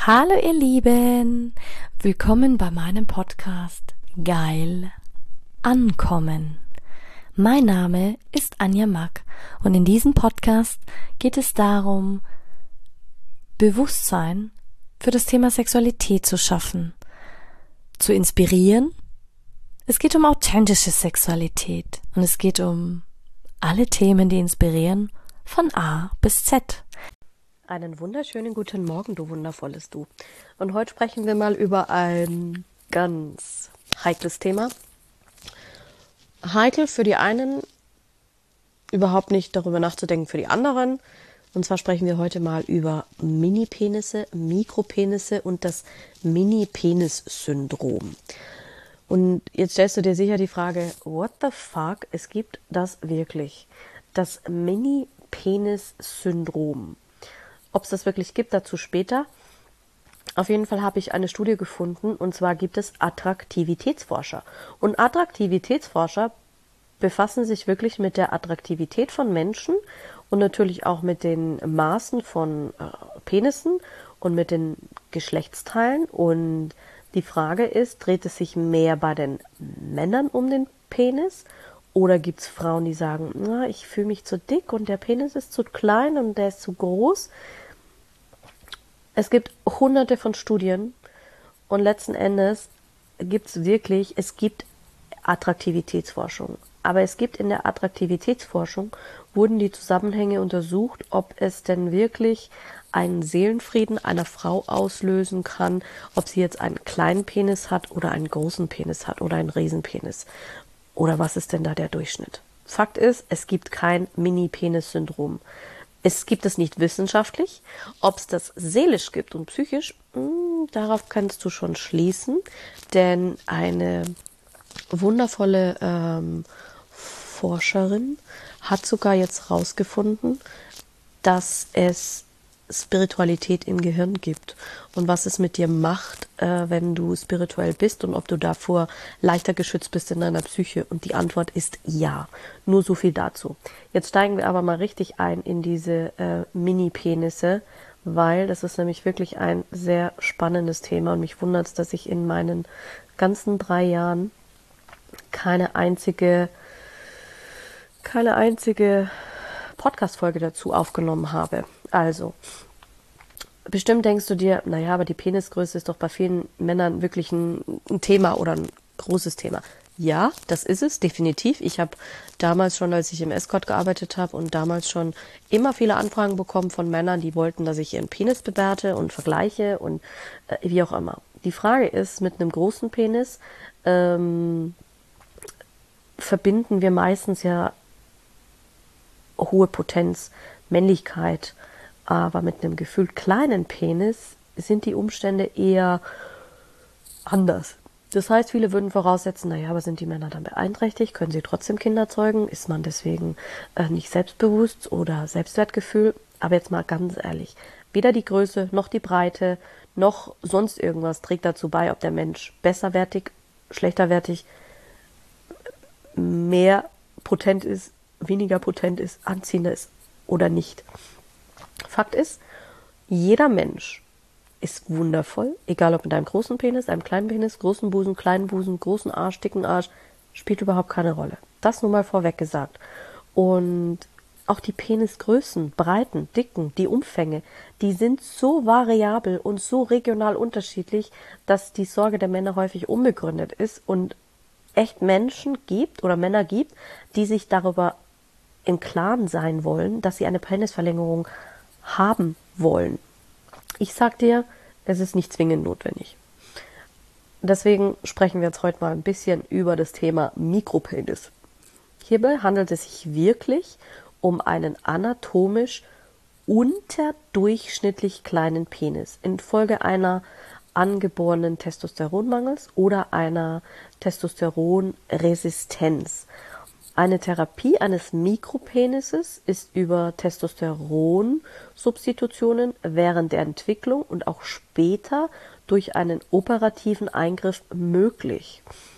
Hallo ihr Lieben, willkommen bei meinem Podcast Geil Ankommen. Mein Name ist Anja Mack und in diesem Podcast geht es darum, Bewusstsein für das Thema Sexualität zu schaffen, zu inspirieren. Es geht um authentische Sexualität und es geht um alle Themen, die inspirieren, von A bis Z. Einen wunderschönen guten Morgen, du wundervolles Du. Und heute sprechen wir mal über ein ganz heikles Thema. Heikel für die einen, überhaupt nicht darüber nachzudenken für die anderen. Und zwar sprechen wir heute mal über Mini-Penisse, Mikropenisse und das Mini-Penis-Syndrom. Und jetzt stellst du dir sicher die Frage, what the fuck, es gibt das wirklich, das Mini-Penis-Syndrom. Ob es das wirklich gibt, dazu später. Auf jeden Fall habe ich eine Studie gefunden, und zwar gibt es Attraktivitätsforscher. Und Attraktivitätsforscher befassen sich wirklich mit der Attraktivität von Menschen und natürlich auch mit den Maßen von Penissen und mit den Geschlechtsteilen. Und die Frage ist, dreht es sich mehr bei den Männern um den Penis? Oder gibt es Frauen, die sagen, na, ich fühle mich zu dick und der Penis ist zu klein und der ist zu groß? Es gibt hunderte von Studien und letzten Endes es gibt Attraktivitätsforschung. Aber es gibt in der Attraktivitätsforschung, wurden die Zusammenhänge untersucht, ob es denn wirklich einen Seelenfrieden einer Frau auslösen kann, ob sie jetzt einen kleinen Penis hat oder einen großen Penis hat oder einen Riesenpenis. Oder was ist denn da der Durchschnitt? Fakt ist, es gibt kein Mini-Penis-Syndrom. Es gibt es nicht wissenschaftlich. Ob es das seelisch gibt und psychisch, darauf kannst du schon schließen. Denn eine wundervolle Forscherin hat sogar jetzt herausgefunden, dass es Spiritualität im Gehirn gibt und was es mit dir macht, wenn du spirituell bist und ob du davor leichter geschützt bist in deiner Psyche. Und die Antwort ist ja. Nur so viel dazu. Jetzt steigen wir aber mal richtig ein in diese Mini-Penisse, weil das ist nämlich wirklich ein sehr spannendes Thema und mich wundert es, dass ich in meinen ganzen 3 Jahren keine einzige Podcast-Folge dazu aufgenommen habe. Also, bestimmt denkst du dir, naja, aber die Penisgröße ist doch bei vielen Männern wirklich ein Thema oder ein großes Thema. Ja, das ist es, definitiv. Ich habe damals schon, als ich im Escort gearbeitet habe und damals schon immer viele Anfragen bekommen von Männern, die wollten, dass ich ihren Penis bewerte und vergleiche und wie auch immer. Die Frage ist, mit einem großen Penis verbinden wir meistens ja hohe Potenz, Männlichkeit, aber mit einem gefühlt kleinen Penis sind die Umstände eher anders. Das heißt, viele würden voraussetzen, naja, aber sind die Männer dann beeinträchtigt? Können sie trotzdem Kinder zeugen? Ist man deswegen nicht selbstbewusst oder Selbstwertgefühl? Aber jetzt mal ganz ehrlich, weder die Größe noch die Breite noch sonst irgendwas trägt dazu bei, ob der Mensch besserwertig, schlechterwertig, mehr potent ist, weniger potent ist, anziehender ist oder nicht. Fakt ist, jeder Mensch ist wundervoll, egal ob mit einem großen Penis, einem kleinen Penis, großen Busen, kleinen Busen, großen Arsch, dicken Arsch, spielt überhaupt keine Rolle. Das nur mal vorweg gesagt. Und auch die Penisgrößen, Breiten, Dicken, die Umfänge, die sind so variabel und so regional unterschiedlich, dass die Sorge der Männer häufig unbegründet ist und echt Menschen gibt oder Männer gibt, die sich darüber im Klaren sein wollen, dass sie eine Penisverlängerung haben wollen. Ich sag dir, es ist nicht zwingend notwendig. Deswegen sprechen wir jetzt heute mal ein bisschen über das Thema Mikropenis. Hierbei handelt es sich wirklich um einen anatomisch unterdurchschnittlich kleinen Penis infolge einer angeborenen Testosteronmangels oder einer Testosteronresistenz. Eine Therapie eines Mikropenises ist über Testosteronsubstitutionen während der Entwicklung und auch später durch einen operativen Eingriff möglich.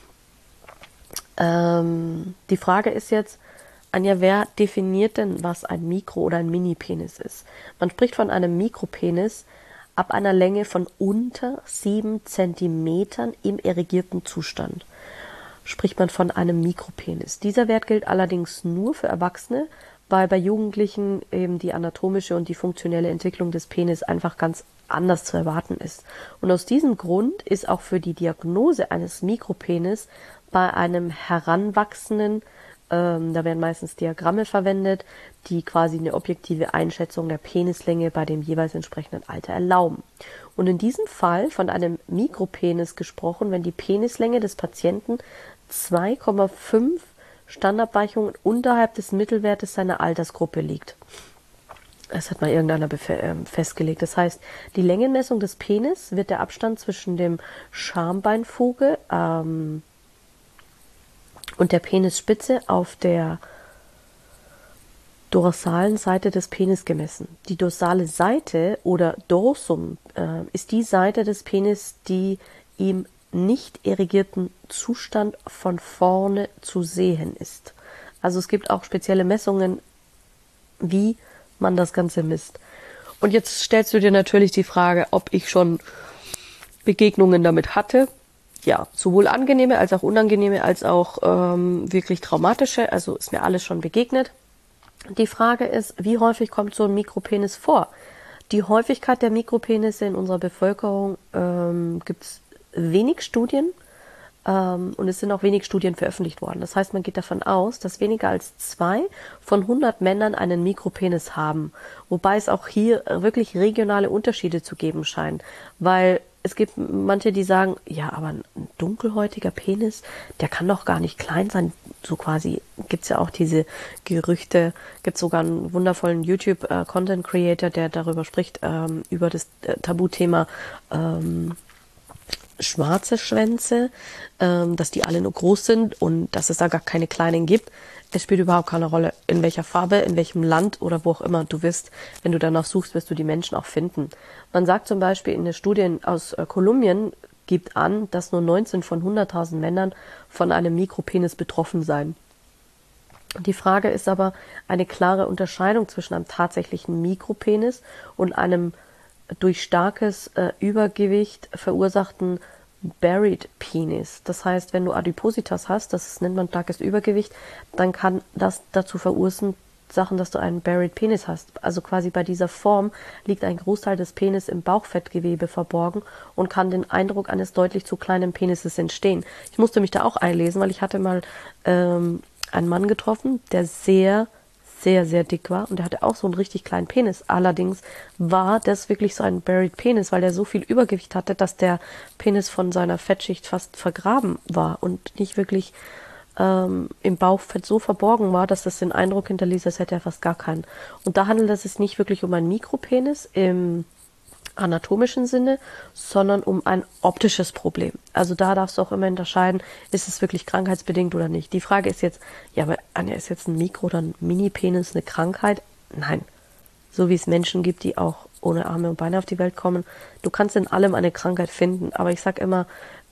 Die Frage ist jetzt, Anja, wer definiert denn, was ein Mikro- oder ein Mini-Penis ist? Man spricht von einem Mikropenis ab einer Länge von unter 7 Zentimetern im erigierten Zustand. Spricht man von einem Mikropenis. Dieser Wert gilt allerdings nur für Erwachsene, weil bei Jugendlichen eben die anatomische und die funktionelle Entwicklung des Penis einfach ganz anders zu erwarten ist. Und aus diesem Grund ist auch für die Diagnose eines Mikropenis bei einem Heranwachsenden, da werden meistens Diagramme verwendet, die quasi eine objektive Einschätzung der Penislänge bei dem jeweils entsprechenden Alter erlauben. Und in diesem Fall von einem Mikropenis gesprochen, wenn die Penislänge des Patienten 2,5 Standardabweichungen unterhalb des Mittelwertes seiner Altersgruppe liegt. Das hat mal irgendeiner festgelegt. Das heißt, die Längenmessung des Penis wird der Abstand zwischen dem Schambeinfuge und der Penisspitze auf der dorsalen Seite des Penis gemessen. Die dorsale Seite oder Dorsum ist die Seite des Penis, die im nicht erigierten Zustand von vorne zu sehen ist. Also es gibt auch spezielle Messungen, wie man das Ganze misst. Und jetzt stellst du dir natürlich die Frage, ob ich schon Begegnungen damit hatte. Ja, sowohl angenehme als auch unangenehme, als auch wirklich traumatische. Also ist mir alles schon begegnet. Die Frage ist, wie häufig kommt so ein Mikropenis vor? Die Häufigkeit der Mikropenisse in unserer Bevölkerung gibt es wenig Studien und es sind auch wenig Studien veröffentlicht worden. Das heißt, man geht davon aus, dass weniger als 2 von 100 Männern einen Mikropenis haben. Wobei es auch hier wirklich regionale Unterschiede zu geben scheint. Weil es gibt manche, die sagen, ja, aber ein dunkelhäutiger Penis, der kann doch gar nicht klein sein. So quasi gibt's ja auch diese Gerüchte. Gibt sogar einen wundervollen YouTube-Content-Creator, der darüber spricht, über das Tabuthema schwarze Schwänze, dass die alle nur groß sind und dass es da gar keine kleinen gibt. Es spielt überhaupt keine Rolle, in welcher Farbe, in welchem Land oder wo auch immer du bist. Wenn du danach suchst, wirst du die Menschen auch finden. Man sagt zum Beispiel in der Studie aus Kolumbien, gibt an, dass nur 19 von 100.000 Männern von einem Mikropenis betroffen seien. Die Frage ist aber eine klare Unterscheidung zwischen einem tatsächlichen Mikropenis und einem durch starkes Übergewicht verursachten Buried Penis. Das heißt, wenn du Adipositas hast, das nennt man starkes Übergewicht, dann kann das dazu verursachen, dass du einen Buried Penis hast. Also quasi bei dieser Form liegt ein Großteil des Penis im Bauchfettgewebe verborgen und kann den Eindruck eines deutlich zu kleinen Penises entstehen. Ich musste mich da auch einlesen, weil ich hatte mal einen Mann getroffen, der sehr, sehr dick war und der hatte auch so einen richtig kleinen Penis. Allerdings war das wirklich so ein Buried Penis, weil der so viel Übergewicht hatte, dass der Penis von seiner Fettschicht fast vergraben war und nicht wirklich im Bauchfett so verborgen war, dass das den Eindruck hinterließ, als hätte er fast gar keinen. Und da handelt es sich nicht wirklich um einen Mikropenis im anatomischen Sinne, sondern um ein optisches Problem. Also da darfst du auch immer unterscheiden, ist es wirklich krankheitsbedingt oder nicht. Die Frage ist jetzt, ja, aber Anja, ist jetzt ein Mikro- oder ein Mini-Penis eine Krankheit? Nein. So wie es Menschen gibt, die auch ohne Arme und Beine auf die Welt kommen. Du kannst in allem eine Krankheit finden, aber ich sag immer,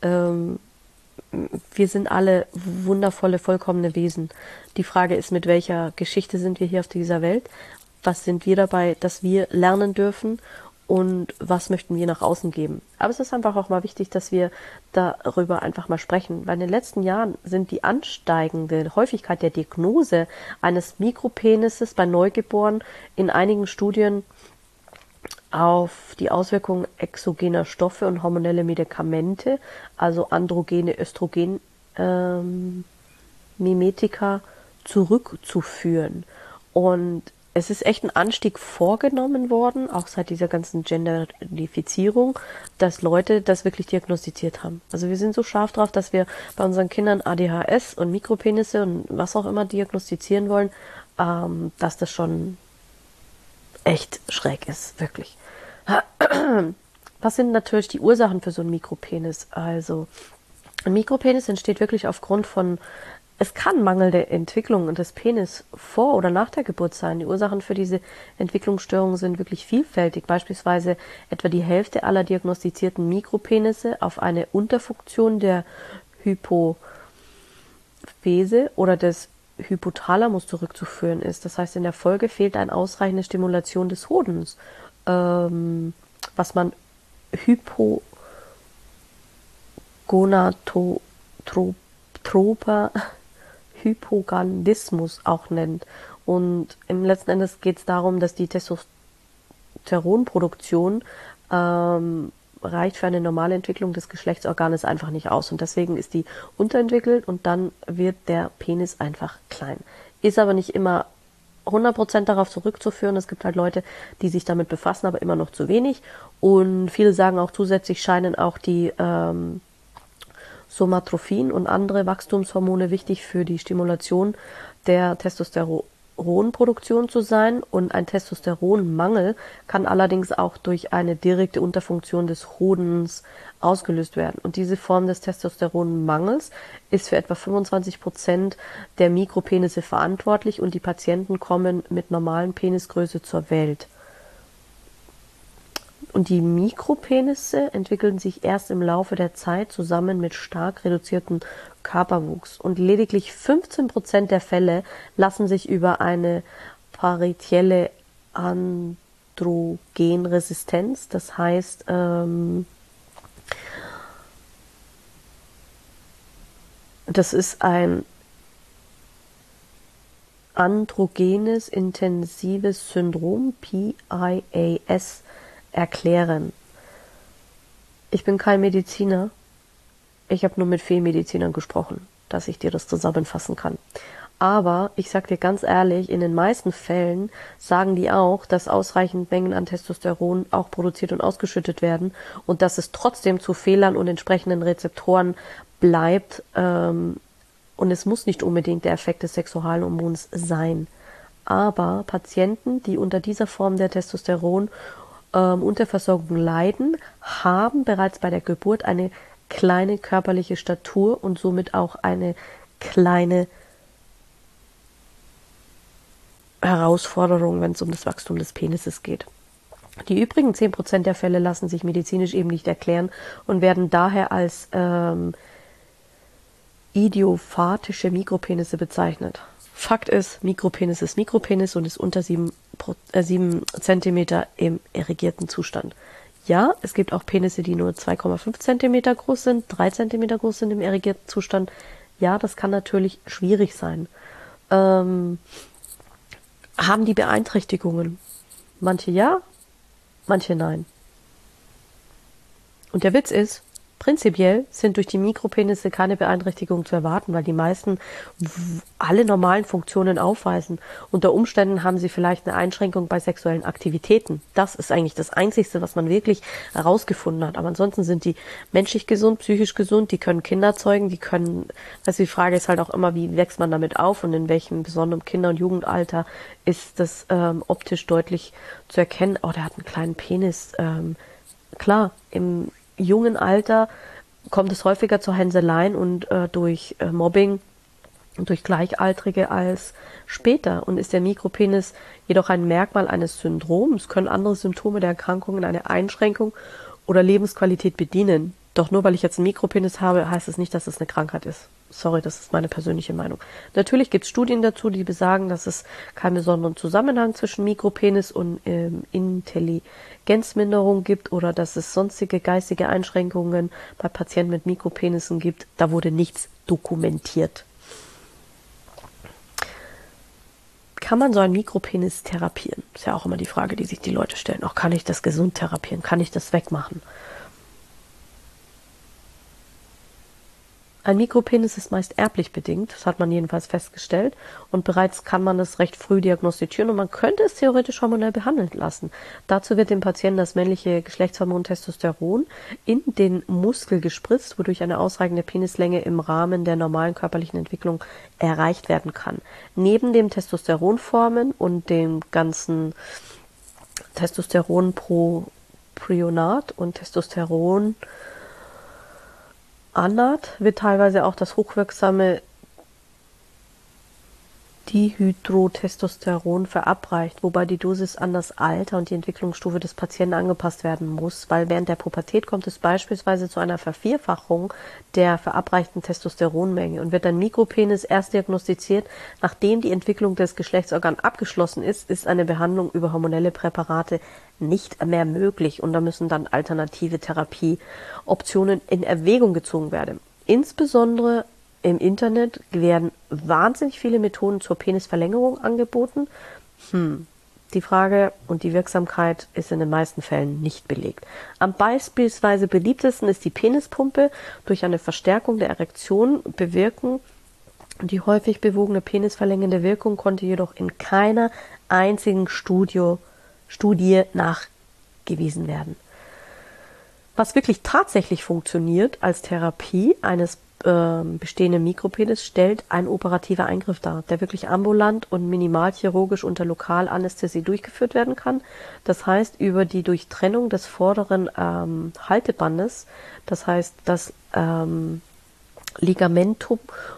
wir sind alle wundervolle, vollkommene Wesen. Die Frage ist, mit welcher Geschichte sind wir hier auf dieser Welt? Was sind wir dabei, dass wir lernen dürfen? Und was möchten wir nach außen geben? Aber es ist einfach auch mal wichtig, dass wir darüber einfach mal sprechen. Weil in den letzten Jahren sind die ansteigende Häufigkeit der Diagnose eines Mikropenises bei Neugeborenen in einigen Studien auf die Auswirkungen exogener Stoffe und hormonelle Medikamente, also androgene Östrogenmimetika, zurückzuführen. Und es ist echt ein Anstieg vorgenommen worden, auch seit dieser ganzen Genderifizierung, dass Leute das wirklich diagnostiziert haben. Also wir sind so scharf drauf, dass wir bei unseren Kindern ADHS und Mikropenisse und was auch immer diagnostizieren wollen, dass das schon echt schräg ist, wirklich. Was sind natürlich die Ursachen für so einen Mikropenis? Also ein Mikropenis entsteht wirklich aufgrund von, es kann mangelnde Entwicklung des Penis vor oder nach der Geburt sein. Die Ursachen für diese Entwicklungsstörungen sind wirklich vielfältig. Beispielsweise etwa die Hälfte aller diagnostizierten Mikropenisse auf eine Unterfunktion der Hypophyse oder des Hypothalamus zurückzuführen ist. Das heißt, in der Folge fehlt eine ausreichende Stimulation des Hodens. was man Hypogonadotropher Hypogandismus auch nennt. Und im letzten Endes geht es darum, dass die Testosteronproduktion reicht für eine normale Entwicklung des Geschlechtsorganes einfach nicht aus. Und deswegen ist die unterentwickelt und dann wird der Penis einfach klein. Ist aber nicht immer 100% darauf zurückzuführen. Es gibt halt Leute, die sich damit befassen, aber immer noch zu wenig. Und viele sagen auch zusätzlich scheinen auch die Somatrophin und andere Wachstumshormone wichtig für die Stimulation der Testosteronproduktion zu sein. Und ein Testosteronmangel kann allerdings auch durch eine direkte Unterfunktion des Hodens ausgelöst werden. Und diese Form des Testosteronmangels ist für etwa 25% der Mikropenisse verantwortlich und die Patienten kommen mit normalen Penisgröße zur Welt. Und die Mikropenisse entwickeln sich erst im Laufe der Zeit zusammen mit stark reduziertem Körperwuchs. Und lediglich 15% der Fälle lassen sich über eine partielle Androgenresistenz, das heißt, das ist ein androgenes intensives Syndrom, PIAS, erklären. Ich bin kein Mediziner. Ich habe nur mit vielen Medizinern gesprochen, dass ich dir das zusammenfassen kann. Aber ich sag dir ganz ehrlich, in den meisten Fällen sagen die auch, dass ausreichend Mengen an Testosteron auch produziert und ausgeschüttet werden und dass es trotzdem zu Fehlern und entsprechenden Rezeptoren bleibt. Und es muss nicht unbedingt der Effekt des Sexualhormons sein. Aber Patienten, die unter dieser Form der Unterversorgung leiden, haben bereits bei der Geburt eine kleine körperliche Statur und somit auch eine kleine Herausforderung, wenn es um das Wachstum des Penises geht. Die übrigen 10% der Fälle lassen sich medizinisch eben nicht erklären und werden daher als idiopathische Mikropenisse bezeichnet. Fakt ist Mikropenis und ist unter 7 Zentimeter im erregierten Zustand. Ja, es gibt auch Penisse, die nur 2,5 Zentimeter groß sind, 3 Zentimeter groß sind im erregierten Zustand. Ja, das kann natürlich schwierig sein. Haben die Beeinträchtigungen? Manche ja, manche nein. Und der Witz ist, prinzipiell sind durch die Mikropenisse keine Beeinträchtigungen zu erwarten, weil die meisten alle normalen Funktionen aufweisen. Unter Umständen haben sie vielleicht eine Einschränkung bei sexuellen Aktivitäten. Das ist eigentlich das Einzige, was man wirklich herausgefunden hat. Aber ansonsten sind die menschlich gesund, psychisch gesund, die können Kinder zeugen, also die Frage ist halt auch immer, wie wächst man damit auf und in welchem besonderen Kinder- und Jugendalter ist das optisch deutlich zu erkennen. Oh, der hat einen kleinen Penis. Klar, im jungen Alter kommt es häufiger zu Hänseleien und durch Mobbing und durch Gleichaltrige als später. Und ist der Mikropenis jedoch ein Merkmal eines Syndroms, können andere Symptome der Erkrankungen eine Einschränkung oder Lebensqualität bedienen. Doch nur weil ich jetzt einen Mikropenis habe, heißt es nicht, dass es eine Krankheit ist. Sorry, das ist meine persönliche Meinung. Natürlich gibt es Studien dazu, die besagen, dass es keinen besonderen Zusammenhang zwischen Mikropenis und Intelligenzminderung gibt oder dass es sonstige geistige Einschränkungen bei Patienten mit Mikropenissen gibt. Da wurde nichts dokumentiert. Kann man so einen Mikropenis therapieren? Ist ja auch immer die Frage, die sich die Leute stellen. Auch kann ich das gesund therapieren? Kann ich das wegmachen? Ein Mikropenis ist meist erblich bedingt, das hat man jedenfalls festgestellt, und bereits kann man es recht früh diagnostizieren und man könnte es theoretisch hormonell behandeln lassen. Dazu wird dem Patienten das männliche Geschlechtshormon Testosteron in den Muskel gespritzt, wodurch eine ausreichende Penislänge im Rahmen der normalen körperlichen Entwicklung erreicht werden kann. Neben dem Testosteronformen und dem ganzen Testosteronprionat und Testosteron Anat wird teilweise auch das hochwirksame Dihydrotestosteron verabreicht, wobei die Dosis an das Alter und die Entwicklungsstufe des Patienten angepasst werden muss, weil während der Pubertät kommt es beispielsweise zu einer Vervierfachung der verabreichten Testosteronmenge und wird ein Mikropenis erst diagnostiziert, nachdem die Entwicklung des Geschlechtsorgans abgeschlossen ist eine Behandlung über hormonelle Präparate nicht mehr möglich und da müssen dann alternative Therapieoptionen in Erwägung gezogen werden. Insbesondere im Internet werden wahnsinnig viele Methoden zur Penisverlängerung angeboten. Die Frage und die Wirksamkeit ist in den meisten Fällen nicht belegt. Am beispielsweise beliebtesten ist die Penispumpe. Durch eine Verstärkung der Erektion bewirken. Die häufig bewogene penisverlängernde Wirkung konnte jedoch in keiner einzigen Studie nachgewiesen werden. Was wirklich tatsächlich funktioniert als Therapie eines bestehenden Mikropenis stellt ein operativer Eingriff dar, der wirklich ambulant und minimalchirurgisch unter Lokalanästhesie durchgeführt werden kann. Das heißt, über die Durchtrennung des vorderen Haltebandes, das heißt das Ligamentum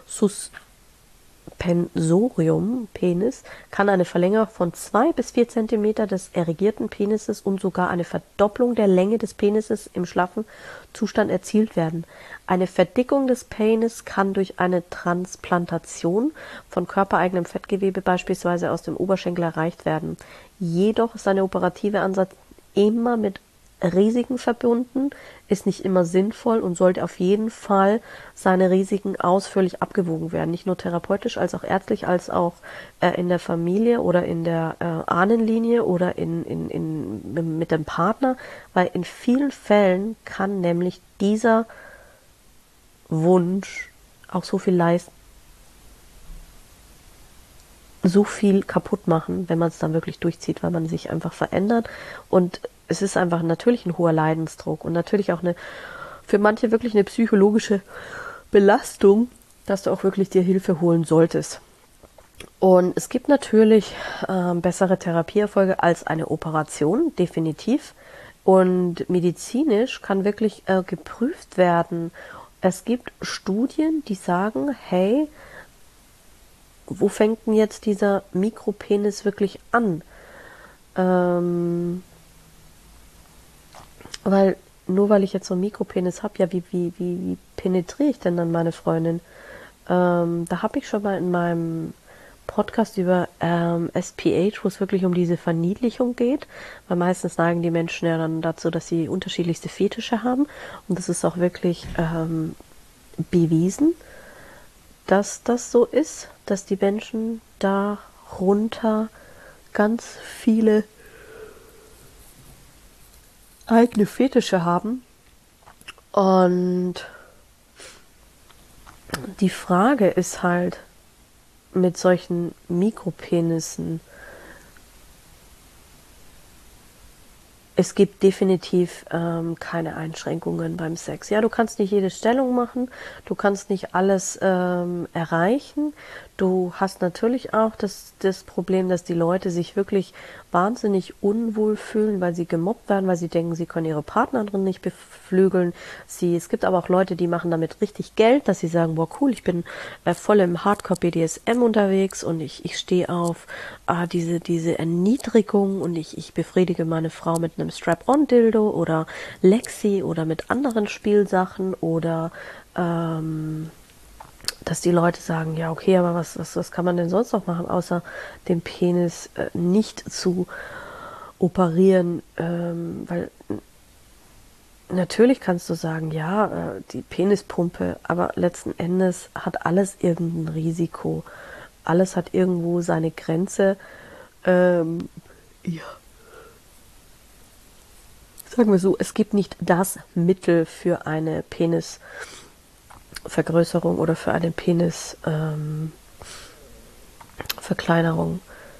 suspensorium Penis, kann eine Verlängerung von 2 bis 4 cm des erigierten Penises und sogar eine Verdopplung der Länge des Penises im schlaffen Zustand erzielt werden. Eine Verdickung des Penis kann durch eine Transplantation von körpereigenem Fettgewebe beispielsweise aus dem Oberschenkel erreicht werden. Jedoch ist ein operativer Ansatz immer mit Risiken verbunden, ist nicht immer sinnvoll und sollte auf jeden Fall seine Risiken ausführlich abgewogen werden. Nicht nur therapeutisch, als auch ärztlich, als auch in der Familie oder in der Ahnenlinie oder mit dem Partner, weil in vielen Fällen kann nämlich dieser Wunsch auch so viel leisten, so viel kaputt machen, wenn man es dann wirklich durchzieht, weil man sich einfach verändert und es ist einfach natürlich ein hoher Leidensdruck und natürlich auch für manche wirklich eine psychologische Belastung, dass du auch wirklich dir Hilfe holen solltest. Und es gibt natürlich bessere Therapieerfolge als eine Operation, definitiv. Und medizinisch kann wirklich geprüft werden. Es gibt Studien, die sagen, hey, wo fängt denn jetzt dieser Mikropenis wirklich an? Weil weil ich jetzt so einen Mikropenis habe, ja, wie penetriere ich denn dann meine Freundin? Da habe ich schon mal in meinem Podcast über SPH, wo es wirklich um diese Verniedlichung geht, weil meistens neigen die Menschen ja dann dazu, dass sie unterschiedlichste Fetische haben und das ist auch wirklich bewiesen, dass das so ist, dass die Menschen darunter ganz viele eigene Fetische haben. Und die Frage ist halt mit solchen Mikropenissen, es gibt definitiv keine Einschränkungen beim Sex. Ja, du kannst nicht jede Stellung machen, du kannst nicht alles erreichen. Du hast natürlich auch das Problem, dass die Leute sich wirklich wahnsinnig unwohl fühlen, weil sie gemobbt werden, weil sie denken, sie können ihre Partnerin nicht beflügeln. Es gibt aber auch Leute, die machen damit richtig Geld, dass sie sagen, boah cool, ich bin voll im Hardcore-BDSM unterwegs und ich stehe auf diese Erniedrigung und ich befriedige meine Frau mit einem Strap-on-Dildo oder Lexi oder mit anderen Spielsachen oder dass die Leute sagen, ja okay, aber was kann man denn sonst noch machen, außer den Penis nicht zu operieren, weil natürlich kannst du sagen, ja, die Penispumpe, aber letzten Endes hat alles irgendein Risiko, alles hat irgendwo seine Grenze, ja. Sagen wir so, es gibt nicht das Mittel für eine Penisvergrößerung oder für eine Penisverkleinerung.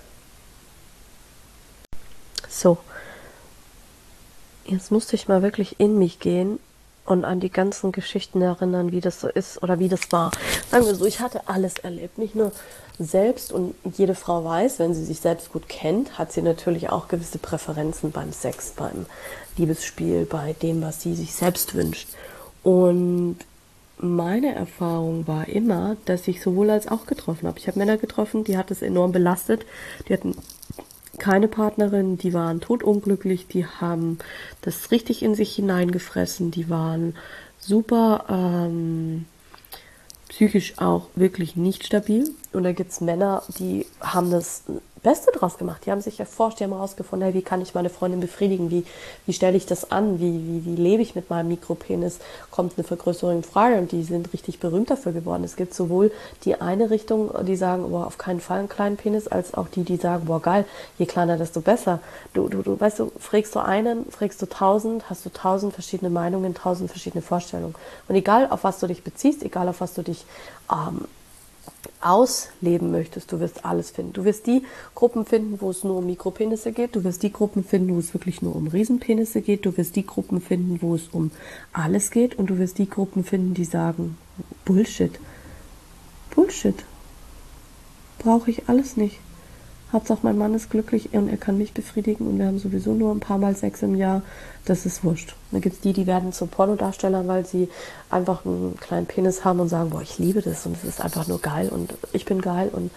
So, jetzt musste ich mal wirklich in mich gehen und an die ganzen Geschichten erinnern, wie das so ist oder wie das war. Sagen wir so, ich hatte alles erlebt, nicht nur selbst und jede Frau weiß, wenn sie sich selbst gut kennt, hat sie natürlich auch gewisse Präferenzen beim Sex, beim Liebesspiel, bei dem, was sie sich selbst wünscht. Und meine Erfahrung war immer, dass ich sowohl als auch getroffen habe. Ich habe Männer getroffen, die hat es enorm belastet. Die hatten keine Partnerin, die waren totunglücklich, die haben das richtig in sich hineingefressen, die waren super psychisch auch wirklich nicht stabil. Und da gibt's Männer, die haben das Beste draus gemacht. Die haben sich erforscht, die haben herausgefunden, hey, wie kann ich meine Freundin befriedigen? Wie stelle ich das an? Wie lebe ich mit meinem Mikropenis? Kommt eine Vergrößerung in Frage, und die sind richtig berühmt dafür geworden. Es gibt sowohl die eine Richtung, die sagen, boah, auf keinen Fall einen kleinen Penis, als auch die, die sagen, boah, geil, je kleiner, desto besser. Du, weißt du, fragst du einen, fragst du 1000, hast du 1000 verschiedene Meinungen, 1000 verschiedene Vorstellungen. Und egal, auf was du dich beziehst, egal, auf was du dich ausleben möchtest, du wirst alles finden. Du wirst die Gruppen finden, wo es nur um Mikropenisse geht. Du wirst die Gruppen finden, wo es wirklich nur um Riesenpenisse geht. Du wirst die Gruppen finden, wo es um alles geht. Und du wirst die Gruppen finden, die sagen, Bullshit. Bullshit. Brauche ich alles nicht. Hauptsache mein Mann ist glücklich und er kann mich befriedigen und wir haben sowieso nur ein paar Mal Sex im Jahr. Das ist wurscht. Dann gibt es die, die werden zu Pornodarstellern, weil sie einfach einen kleinen Penis haben und sagen, boah, ich liebe das und es ist einfach nur geil und ich bin geil. Und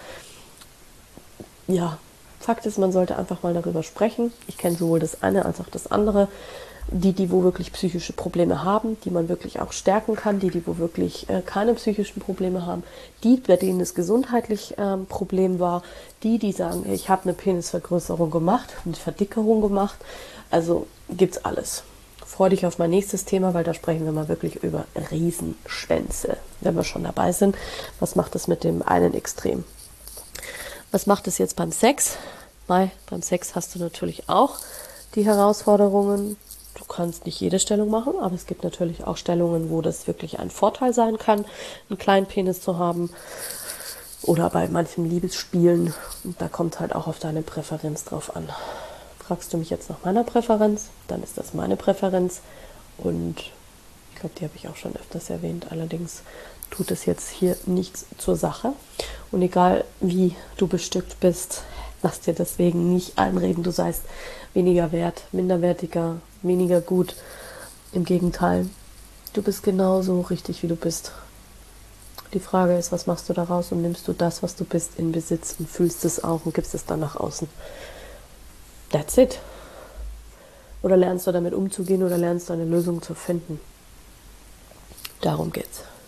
ja, Fakt ist, man sollte einfach mal darüber sprechen. Ich kenne sowohl das eine als auch das andere. Die wo wirklich psychische Probleme haben, die man wirklich auch stärken kann, die wo wirklich keine psychischen Probleme haben, die, bei denen es gesundheitlich Problem war, die sagen, ich habe eine Penisvergrößerung gemacht, eine Verdickerung gemacht, also gibt's alles. Freue dich auf mein nächstes Thema, weil da sprechen wir mal wirklich über Riesenschwänze, wenn wir schon dabei sind. Was macht es mit dem einen Extrem? Was macht es jetzt beim Sex? Beim Sex hast du natürlich auch die Herausforderungen. Du kannst nicht jede Stellung machen, aber es gibt natürlich auch Stellungen, wo das wirklich ein Vorteil sein kann, einen kleinen Penis zu haben. Oder bei manchen Liebesspielen. Und da kommt halt auch auf deine Präferenz drauf an. Fragst du mich jetzt nach meiner Präferenz, dann ist das meine Präferenz. Und ich glaube, die habe ich auch schon öfters erwähnt. Allerdings tut es jetzt hier nichts zur Sache. Und egal wie du bestückt bist, lass dir deswegen nicht einreden, du seist weniger wert, minderwertiger, weniger gut. Im Gegenteil, du bist genauso richtig, wie du bist. Die Frage ist, was machst du daraus und nimmst du das, was du bist, in Besitz und fühlst es auch und gibst es dann nach außen. That's it. Oder lernst du damit umzugehen oder lernst du eine Lösung zu finden. Darum geht's.